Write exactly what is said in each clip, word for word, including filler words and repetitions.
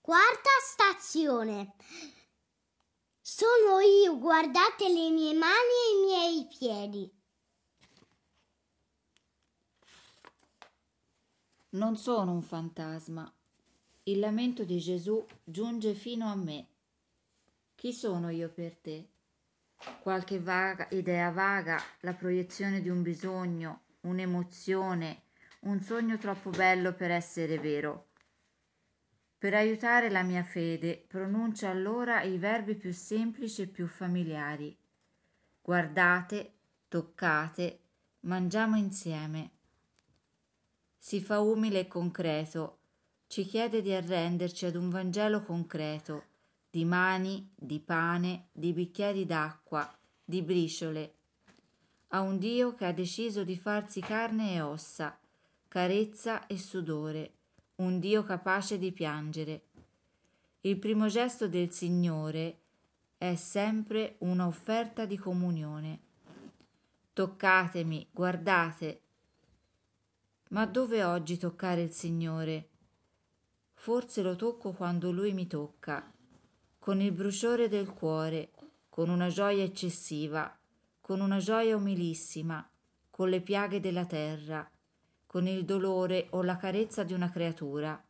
Quarta stazione. Sono io, guardate le mie mani e i miei piedi. Non sono un fantasma. Il lamento di Gesù giunge fino a me. Chi sono io per te? Qualche vaga idea vaga, la proiezione di un bisogno, un'emozione, un sogno troppo bello per essere vero. Per aiutare la mia fede, pronuncia allora i verbi più semplici e più familiari. Guardate, toccate, mangiamo insieme. Si fa umile e concreto, ci chiede di arrenderci ad un Vangelo concreto, di mani, di pane, di bicchieri d'acqua, di briciole. A un Dio che ha deciso di farsi carne e ossa, carezza e sudore, un Dio capace di piangere. Il primo gesto del Signore è sempre una offerta di comunione. Toccatemi, guardate. Ma dove oggi toccare il Signore? Forse lo tocco quando Lui mi tocca, con il bruciore del cuore, con una gioia eccessiva, con una gioia umilissima, con le piaghe della terra, con il dolore o la carezza di una creatura.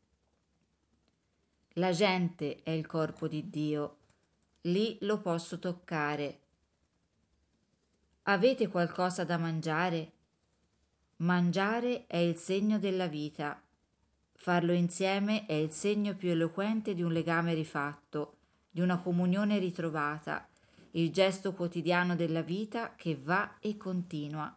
La gente è il corpo di Dio, lì lo posso toccare. Avete qualcosa da mangiare? Mangiare è il segno della vita. Farlo insieme è il segno più eloquente di un legame rifatto, di una comunione ritrovata, il gesto quotidiano della vita che va e continua.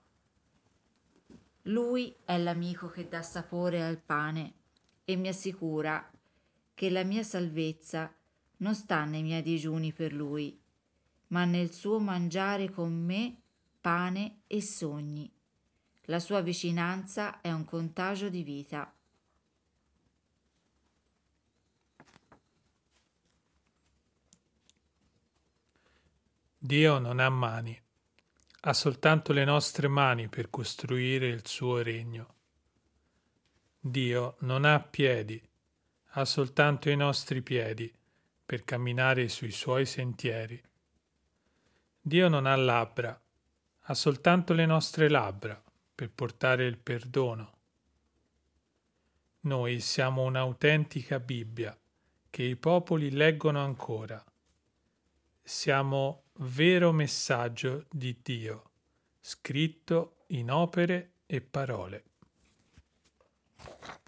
Lui è l'amico che dà sapore al pane e mi assicura che la mia salvezza non sta nei miei digiuni per lui, ma nel suo mangiare con me pane e sogni. La sua vicinanza è un contagio di vita. Dio non ha mani, ha soltanto le nostre mani per costruire il suo regno. Dio non ha piedi, ha soltanto i nostri piedi per camminare sui suoi sentieri. Dio non ha labbra, ha soltanto le nostre labbra per portare il perdono. Noi siamo un'autentica Bibbia che i popoli leggono ancora. Siamo vero messaggio di Dio, scritto in opere e parole.